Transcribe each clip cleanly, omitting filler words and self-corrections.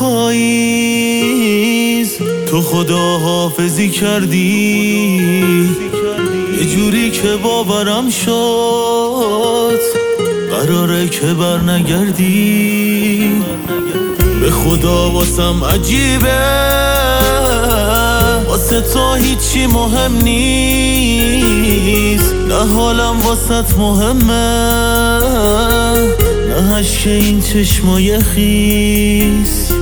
پاییز تو خداحافظی کردی، یه جوری که باورم شد قراره که بر نگردی. به خدا واسم عجیبه، واسه تو هیچی مهم نیست، نه حالم واسط مهمه، نه اشک این چشمای خیس.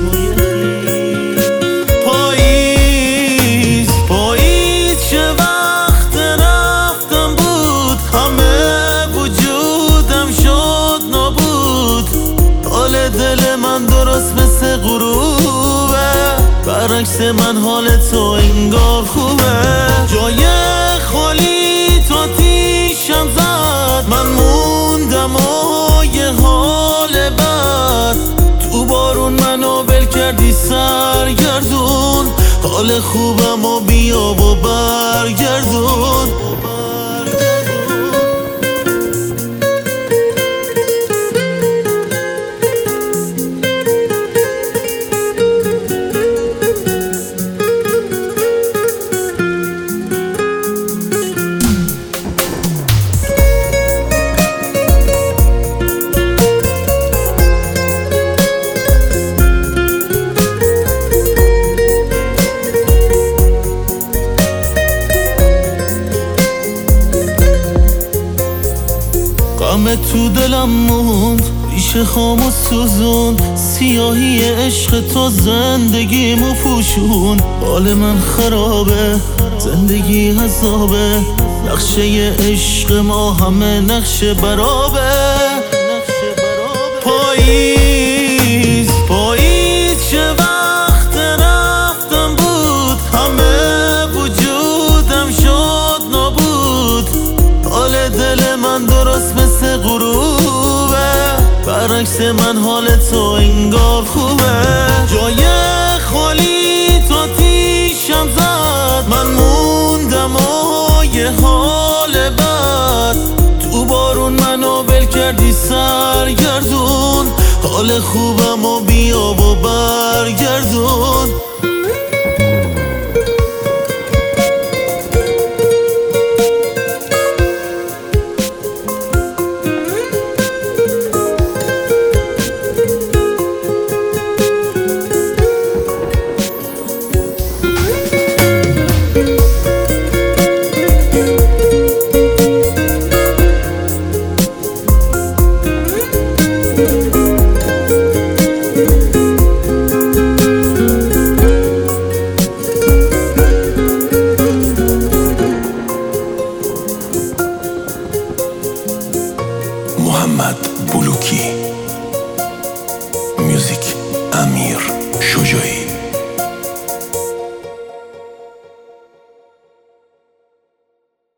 پاییز چه وقت رفتم بود، همه وجودم شد نابود. حال دل من درست مثل غروبه، برعکس من حال تو انگار خوبه. جای خالی تو آتیشم زد، من موندم و یه حال بد. تو بارون منو ول کردی سرگردون، حال خوبم و بیا و برگردون. غم تو دلم موند، ریشه خام و سوزون، سیاهی عشق تو زندگیمو پوشون. حال من خرابه، زندگی عذابه، نقشه عشق ما همه نقش برابه. پاییز چه وقت رفتم بود، همه وجودم شد نابود. حال دل من درست مثل غروبه، برعکس من حال تو انگار خوبه. جای خالی تو آتیشم زد، من موندم و یه حال بد. تو بارون منو ول کردی سرگردون، حال خوبم و بیا و برگردون. محمد بلوکی، موزیک امیر شجاعی.